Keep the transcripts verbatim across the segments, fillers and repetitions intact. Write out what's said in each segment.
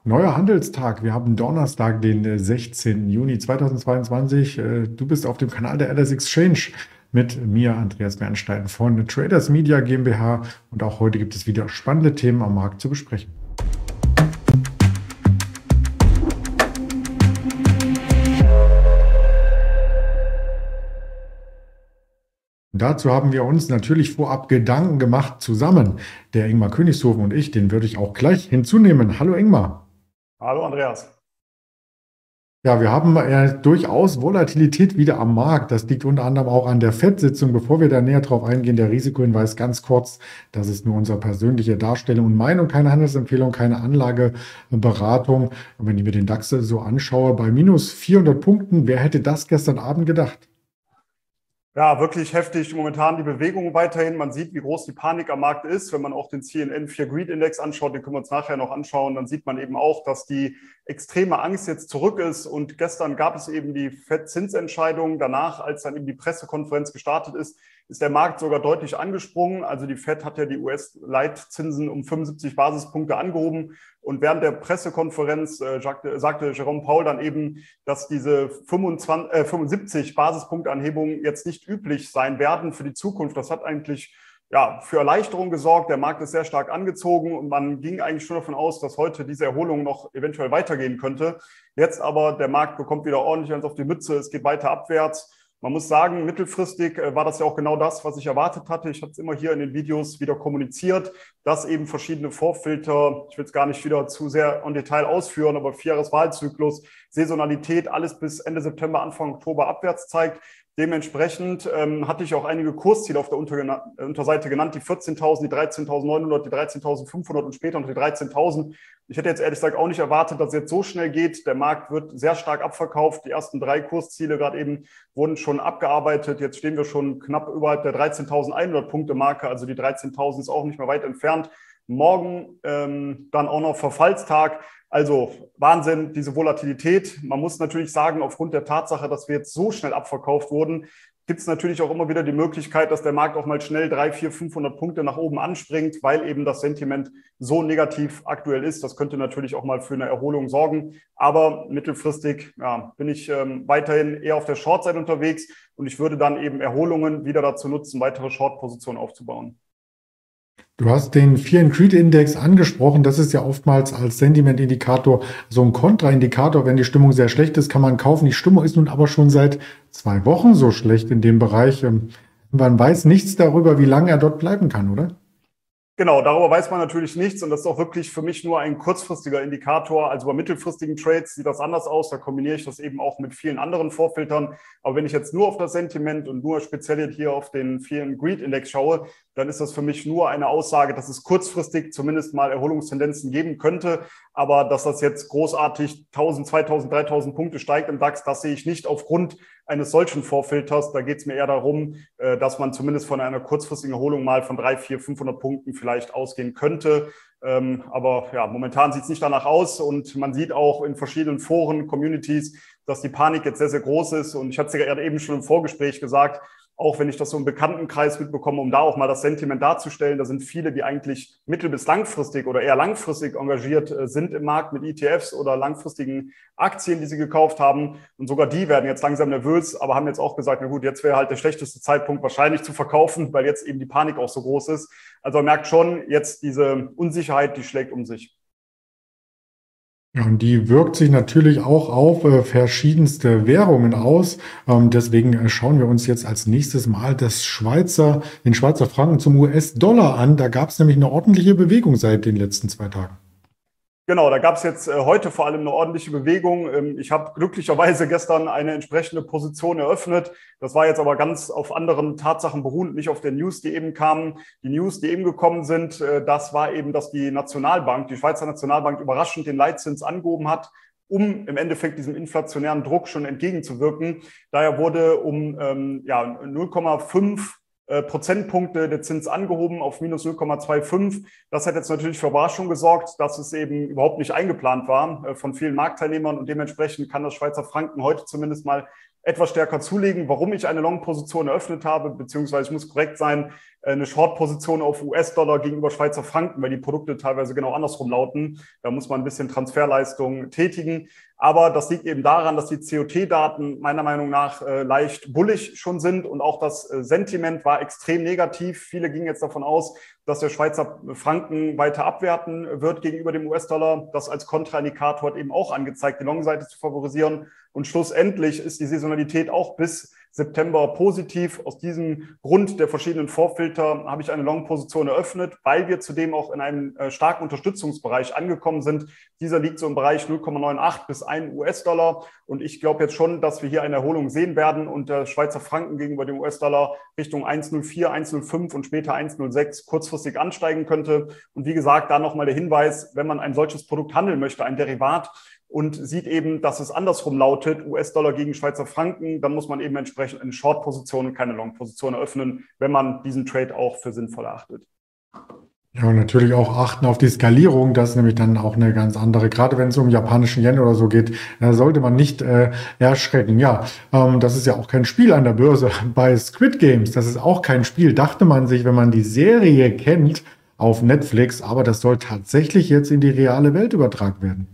Neuer Handelstag. Wir haben Donnerstag, den äh, sechzehnten Juni zweitausendzweiundzwanzig. Äh, Du bist auf dem Kanal der L S Exchange mit mir, Andreas Bernstein von Traders Media GmbH. Und auch heute gibt es wieder spannende Themen am Markt zu besprechen. Dazu haben wir uns natürlich vorab Gedanken gemacht zusammen. Der Ingmar Königshofen und ich, den würde ich auch gleich hinzunehmen. Hallo Ingmar. Hallo Andreas. Ja, wir haben äh, durchaus Volatilität wieder am Markt. Das liegt unter anderem auch an der Fed-Sitzung. Bevor wir da näher drauf eingehen, der Risikohinweis ganz kurz. Das ist nur unsere persönliche Darstellung und Meinung, keine Handelsempfehlung, keine Anlageberatung. Und wenn ich mir den DAX so anschaue, bei minus vierhundert Punkten, wer hätte das gestern Abend gedacht? Ja, wirklich heftig momentan die Bewegung weiterhin. Man sieht, wie groß die Panik am Markt ist. Wenn man auch den C N N vier Greed Index anschaut, den können wir uns nachher noch anschauen, dann sieht man eben auch, dass die extreme Angst jetzt zurück ist. Und gestern gab es eben die Fed-Zinsentscheidung. Danach, als dann eben die Pressekonferenz gestartet ist, ist der Markt sogar deutlich angesprungen. Also die Fed hat ja die U S-Leitzinsen um fünfundsiebzig Basispunkte angehoben. Und während der Pressekonferenz äh, sagte, sagte Jerome Powell dann eben, dass diese fünfundzwanzig, äh, fünfundsiebzig Basispunktanhebungen jetzt nicht üblich sein werden für die Zukunft. Das hat eigentlich ja, für Erleichterung gesorgt. Der Markt ist sehr stark angezogen und man ging eigentlich schon davon aus, dass heute diese Erholung noch eventuell weitergehen könnte. Jetzt aber der Markt bekommt wieder ordentlich eins auf die Mütze. Es geht weiter abwärts. Man muss sagen, mittelfristig war das ja auch genau das, was ich erwartet hatte. Ich habe es immer hier in den Videos wieder kommuniziert, dass eben verschiedene Vorfilter, ich will es gar nicht wieder zu sehr im Detail ausführen, aber Vierjahreswahlzyklus, Saisonalität, alles bis Ende September, Anfang Oktober abwärts zeigt. Dementsprechend ähm, hatte ich auch einige Kursziele auf der Unterseite genannt, die vierzehntausend, die dreizehntausendneunhundert, die dreizehntausendfünfhundert und später noch die dreizehntausend. Ich hätte jetzt ehrlich gesagt auch nicht erwartet, dass es jetzt so schnell geht. Der Markt wird sehr stark abverkauft. Die ersten drei Kursziele gerade eben wurden schon abgearbeitet. Jetzt stehen wir schon knapp überhalb der dreizehntausendeinhundert Punkte Marke. Also die dreizehntausend ist auch nicht mehr weit entfernt. Morgen ähm, dann auch noch Verfallstag. Also Wahnsinn, diese Volatilität. Man muss natürlich sagen, aufgrund der Tatsache, dass wir jetzt so schnell abverkauft wurden, gibt es natürlich auch immer wieder die Möglichkeit, dass der Markt auch mal schnell dreihundert, vierhundert, fünfhundert Punkte nach oben anspringt, weil eben das Sentiment so negativ aktuell ist. Das könnte natürlich auch mal für eine Erholung sorgen. Aber mittelfristig ja, bin ich ähm, weiterhin eher auf der Short-Seite unterwegs und ich würde dann eben Erholungen wieder dazu nutzen, weitere Short-Positionen aufzubauen. Du hast den Fear and Greed Index angesprochen. Das ist ja oftmals als Sentimentindikator so ein Kontraindikator. Wenn die Stimmung sehr schlecht ist, kann man kaufen. Die Stimmung ist nun aber schon seit zwei Wochen so schlecht in dem Bereich. Man weiß nichts darüber, wie lange er dort bleiben kann, oder? Genau, darüber weiß man natürlich nichts und das ist auch wirklich für mich nur ein kurzfristiger Indikator. Also bei mittelfristigen Trades sieht das anders aus, da kombiniere ich das eben auch mit vielen anderen Vorfiltern. Aber wenn ich jetzt nur auf das Sentiment und nur speziell hier auf den Fear and Greed Index schaue, dann ist das für mich nur eine Aussage, dass es kurzfristig zumindest mal Erholungstendenzen geben könnte. Aber dass das jetzt großartig tausend, zweitausend, dreitausend Punkte steigt im DAX, das sehe ich nicht aufgrund eines solchen Vorfilters. Da geht es mir eher darum, dass man zumindest von einer kurzfristigen Erholung mal von dreihundert, vierhundert, fünfhundert Punkten vielleicht ausgehen könnte. Aber ja, momentan sieht es nicht danach aus und man sieht auch in verschiedenen Foren, Communities, dass die Panik jetzt sehr, sehr groß ist. Und ich hatte es ja gerade eben schon im Vorgespräch gesagt, auch wenn ich das so im Bekanntenkreis mitbekomme, um da auch mal das Sentiment darzustellen, da sind viele, die eigentlich mittel- bis langfristig oder eher langfristig engagiert sind im Markt mit E T Fs oder langfristigen Aktien, die sie gekauft haben. Und sogar die werden jetzt langsam nervös, aber haben jetzt auch gesagt, na gut, jetzt wäre halt der schlechteste Zeitpunkt wahrscheinlich zu verkaufen, weil jetzt eben die Panik auch so groß ist. Also man merkt schon, jetzt diese Unsicherheit, die schlägt um sich. Ja, und die wirkt sich natürlich auch auf äh, verschiedenste Währungen aus. Ähm, deswegen äh, schauen wir uns jetzt als nächstes Mal das Schweizer, den Schweizer Franken zum U S-Dollar an. Da gab es nämlich eine ordentliche Bewegung seit den letzten zwei Tagen. Genau, da gab es jetzt äh, heute vor allem eine ordentliche Bewegung. Ähm, ich habe glücklicherweise gestern eine entsprechende Position eröffnet. Das war jetzt aber ganz auf anderen Tatsachen beruhend, nicht auf den News, die eben kamen. Die News, die eben gekommen sind, äh, das war eben, dass die Nationalbank, die Schweizer Nationalbank überraschend den Leitzins angehoben hat, um im Endeffekt diesem inflationären Druck schon entgegenzuwirken. Daher wurde um ähm, ja, null Komma fünf Prozentpunkte der Zins angehoben auf minus null Komma fünfundzwanzig. Das hat jetzt natürlich für Überraschung gesorgt, dass es eben überhaupt nicht eingeplant war äh, von vielen Marktteilnehmern und dementsprechend kann das Schweizer Franken heute zumindest mal etwas stärker zulegen. Warum ich eine Long-Position eröffnet habe, beziehungsweise ich muss korrekt sein, eine Short-Position auf U S-Dollar gegenüber Schweizer Franken, weil die Produkte teilweise genau andersrum lauten. Da muss man ein bisschen Transferleistung tätigen. Aber das liegt eben daran, dass die C O T-Daten meiner Meinung nach äh, leicht bullig schon sind und auch das äh, Sentiment war extrem negativ. Viele gingen jetzt davon aus, dass der Schweizer Franken weiter abwerten wird gegenüber dem U S-Dollar. Das als Kontraindikator hat eben auch angezeigt, die Long-Seite zu favorisieren. Und schlussendlich ist die Saisonalität auch bis September positiv. Aus diesem Grund der verschiedenen Vorfilter habe ich eine Long-Position eröffnet, weil wir zudem auch in einem äh, starken Unterstützungsbereich angekommen sind. Dieser liegt so im Bereich null Komma neunundachtzig bis ein U S-Dollar. Und ich glaube jetzt schon, dass wir hier eine Erholung sehen werden und der Schweizer Franken gegenüber dem U S-Dollar Richtung eins Komma null vier, eins Komma null fünf und später eins Komma null sechs kurzfristig ansteigen könnte. Und wie gesagt, da nochmal der Hinweis, wenn man ein solches Produkt handeln möchte, ein Derivat, und sieht eben, dass es andersrum lautet, U S-Dollar gegen Schweizer Franken, dann muss man eben entsprechend eine Short-Position und keine Long-Position eröffnen, wenn man diesen Trade auch für sinnvoll erachtet. Ja, und natürlich auch achten auf die Skalierung, das ist nämlich dann auch eine ganz andere, gerade wenn es um japanischen Yen oder so geht, da sollte man nicht äh, erschrecken. Ja, ähm, das ist ja auch kein Spiel an der Börse. Bei Squid Games, das ist auch kein Spiel, dachte man sich, wenn man die Serie kennt auf Netflix, aber das soll tatsächlich jetzt in die reale Welt übertragen werden.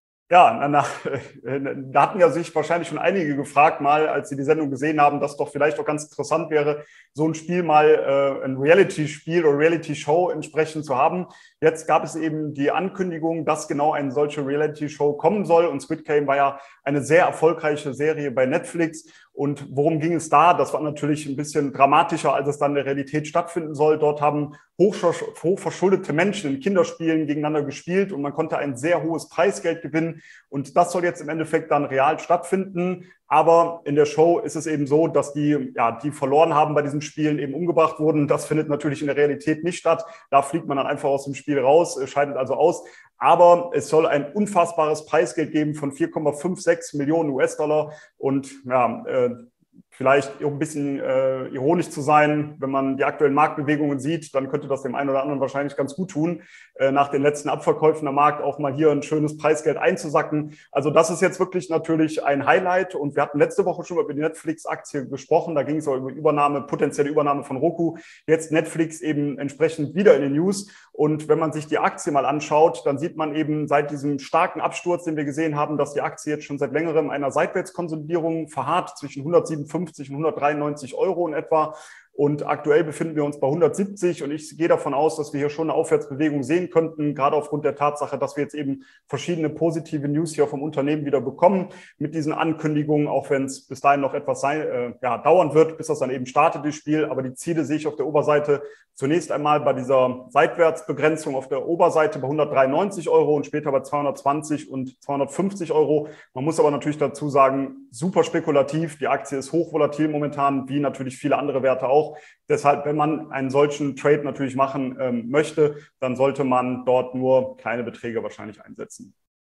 Ja, na, na, da hatten ja sich wahrscheinlich schon einige gefragt, mal, als sie die Sendung gesehen haben, dass doch vielleicht auch ganz interessant wäre, so ein Spiel mal, äh, ein Reality-Spiel oder Reality-Show entsprechend zu haben. Jetzt gab es eben die Ankündigung, dass genau eine solche Reality-Show kommen soll. Und Squid Game war ja eine sehr erfolgreiche Serie bei Netflix. Und worum ging es da? Das war natürlich ein bisschen dramatischer, als es dann in der Realität stattfinden soll. Dort haben hochverschuldete Menschen in Kinderspielen gegeneinander gespielt und man konnte ein sehr hohes Preisgeld gewinnen. Und das soll jetzt im Endeffekt dann real stattfinden. Aber in der Show ist es eben so, dass die, ja, die verloren haben bei diesen Spielen, eben umgebracht wurden. Das findet natürlich in der Realität nicht statt. Da fliegt man dann einfach aus dem Spiel raus, scheidet also aus. Aber es soll ein unfassbares Preisgeld geben von vier Komma sechsundfünfzig Millionen U S-Dollar. Und ja, äh, vielleicht um ein bisschen äh, ironisch zu sein, wenn man die aktuellen Marktbewegungen sieht, dann könnte das dem einen oder anderen wahrscheinlich ganz gut tun, äh, nach den letzten Abverkäufen am Markt auch mal hier ein schönes Preisgeld einzusacken. Also das ist jetzt wirklich natürlich ein Highlight und wir hatten letzte Woche schon über die Netflix-Aktie gesprochen, da ging es auch über Übernahme, potenzielle Übernahme von Roku. Jetzt Netflix eben entsprechend wieder in den News und wenn man sich die Aktie mal anschaut, dann sieht man eben seit diesem starken Absturz, den wir gesehen haben, dass die Aktie jetzt schon seit längerem einer Seitwärtskonsolidierung verharrt zwischen hundertsiebenundfünfzig und hundertdreiundneunzig Euro in etwa. Und aktuell befinden wir uns bei hundertsiebzig und ich gehe davon aus, dass wir hier schon eine Aufwärtsbewegung sehen könnten, gerade aufgrund der Tatsache, dass wir jetzt eben verschiedene positive News hier vom Unternehmen wieder bekommen mit diesen Ankündigungen, auch wenn es bis dahin noch etwas sein, äh, ja, dauern wird, bis das dann eben startet, das Spiel. Aber die Ziele sehe ich auf der Oberseite zunächst einmal bei dieser Seitwärtsbegrenzung auf der Oberseite bei hundertdreiundneunzig Euro und später bei zweihundertzwanzig und zweihundertfünfzig Euro. Man muss aber natürlich dazu sagen, super spekulativ. Die Aktie ist hochvolatil momentan, wie natürlich viele andere Werte auch. Deshalb, wenn man einen solchen Trade natürlich machen ähm, möchte, dann sollte man dort nur kleine Beträge wahrscheinlich einsetzen.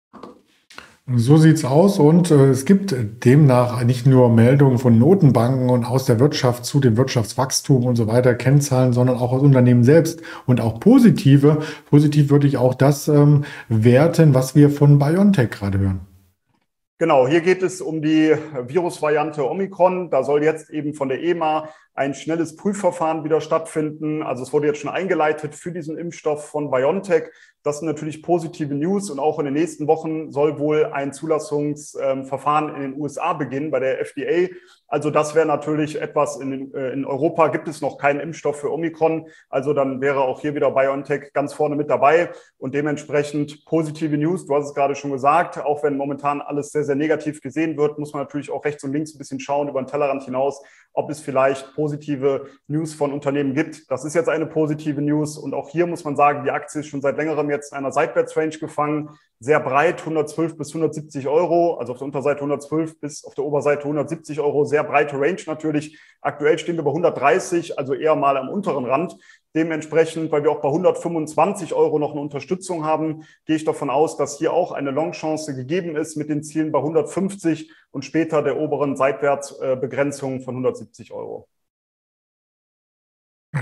So sieht's aus und äh, es gibt demnach nicht nur Meldungen von Notenbanken und aus der Wirtschaft zu dem Wirtschaftswachstum und so weiter, Kennzahlen, sondern auch aus Unternehmen selbst und auch positive. Positiv würde ich auch das ähm, werten, was wir von BioNTech gerade hören. Genau, hier geht es um die Virusvariante Omikron. Da soll jetzt eben von der E M A ein schnelles Prüfverfahren wieder stattfinden. Also es wurde jetzt schon eingeleitet für diesen Impfstoff von BioNTech. Das sind natürlich positive News und auch in den nächsten Wochen soll wohl ein Zulassungsverfahren in den U S A beginnen bei der F D A. Also das wäre natürlich etwas, in, den, in Europa gibt es noch keinen Impfstoff für Omikron. Also dann wäre auch hier wieder BioNTech ganz vorne mit dabei und dementsprechend positive News. Du hast es gerade schon gesagt, auch wenn momentan alles sehr, sehr negativ gesehen wird, muss man natürlich auch rechts und links ein bisschen schauen über den Tellerrand hinaus, ob es vielleicht positive News von Unternehmen gibt. Das ist jetzt eine positive News und auch hier muss man sagen, die Aktie ist schon seit längerem jetzt in einer Seitwärtsrange gefangen, sehr breit, hundertzwölf bis hundertsiebzig Euro, also auf der Unterseite hundertzwölf bis auf der Oberseite hundertsiebzig Euro, sehr breite Range natürlich. Aktuell stehen wir bei hundertdreißig, also eher mal am unteren Rand. Dementsprechend, weil wir auch bei hundertfünfundzwanzig Euro noch eine Unterstützung haben, gehe ich davon aus, dass hier auch eine Long-Chance gegeben ist mit den Zielen bei hundertfünfzig und später der oberen Seitwärtsbegrenzung von hundertsiebzig Euro.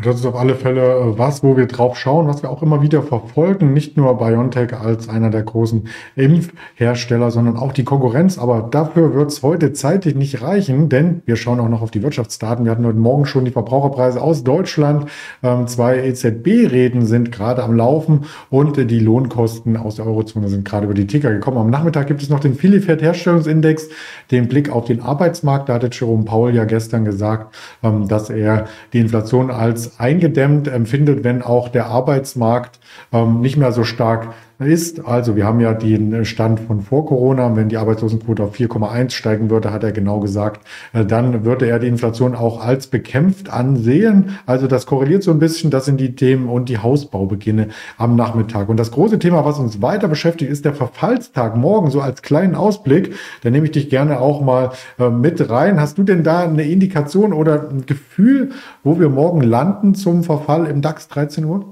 Das ist auf alle Fälle äh, was, wo wir drauf schauen, was wir auch immer wieder verfolgen. Nicht nur BioNTech als einer der großen Impfhersteller, sondern auch die Konkurrenz. Aber dafür wird es heute zeitlich nicht reichen, denn wir schauen auch noch auf die Wirtschaftsdaten. Wir hatten heute Morgen schon die Verbraucherpreise aus Deutschland. Ähm, zwei E Z B-Reden sind gerade am Laufen und äh, die Lohnkosten aus der Eurozone sind gerade über die Ticker gekommen. Am Nachmittag gibt es noch den Philifert-Herstellungsindex, den Blick auf den Arbeitsmarkt. Da hatte Jerome Powell ja gestern gesagt, ähm, dass er die Inflation als eingedämmt empfindet, wenn auch der Arbeitsmarkt ähm, nicht mehr so stark ist. Also wir haben ja den Stand von vor Corona. Wenn die Arbeitslosenquote auf vier Komma eins steigen würde, hat er genau gesagt, äh, dann würde er die Inflation auch als bekämpft ansehen. Also das korreliert so ein bisschen. Das sind die Themen und die Hausbaubeginne am Nachmittag. Und das große Thema, was uns weiter beschäftigt, ist der Verfallstag morgen, so als kleinen Ausblick. Da nehme ich dich gerne auch mal äh, mit rein. Hast du denn da eine Indikation oder ein Gefühl, wo wir morgen landen zum Verfall im DAX dreizehn Uhr?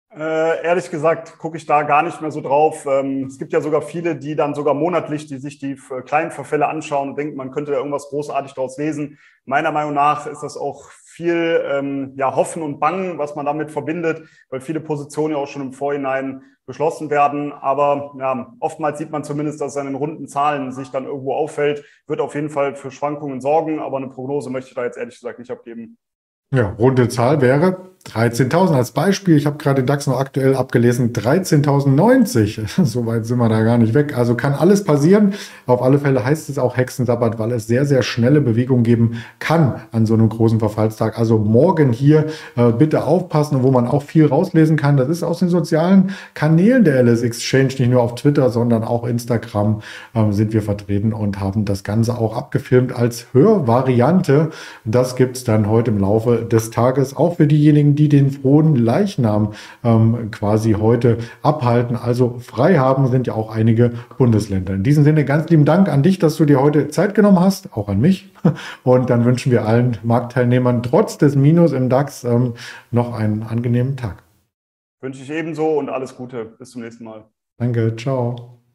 Äh, ehrlich gesagt gucke ich da gar nicht mehr so drauf. Ähm, es gibt ja sogar viele, die dann sogar monatlich, die sich die äh, kleinen Verfälle anschauen und denken, man könnte da irgendwas großartig daraus lesen. Meiner Meinung nach ist das auch viel ähm, ja, Hoffen und Bangen, was man damit verbindet, weil viele Positionen ja auch schon im Vorhinein beschlossen werden. Aber ja, oftmals sieht man zumindest, dass es an den runden Zahlen sich dann irgendwo auffällt. Wird auf jeden Fall für Schwankungen sorgen, aber eine Prognose möchte ich da jetzt ehrlich gesagt nicht abgeben. Ja, runde Zahl wäre dreizehntausend als Beispiel. Ich habe gerade den DAX noch aktuell abgelesen, dreizehntausendneunzig. So weit sind wir da gar nicht weg. Also kann alles passieren. Auf alle Fälle heißt es auch Hexensabbat, weil es sehr, sehr schnelle Bewegungen geben kann an so einem großen Verfallstag. Also morgen hier äh, bitte aufpassen, und wo man auch viel rauslesen kann. Das ist aus den sozialen Kanälen der L S Exchange, nicht nur auf Twitter, sondern auch Instagram äh, sind wir vertreten und haben das Ganze auch abgefilmt als Hörvariante. Das gibt es dann heute im Laufe des Tages auch für diejenigen, die den frohen Leichnam ähm, quasi heute abhalten. Also frei haben sind ja auch einige Bundesländer. In diesem Sinne ganz lieben Dank an dich, dass du dir heute Zeit genommen hast, auch an mich. Und dann wünschen wir allen Marktteilnehmern trotz des Minus im DAX ähm, noch einen angenehmen Tag. Wünsche ich ebenso und alles Gute. Bis zum nächsten Mal. Danke, ciao.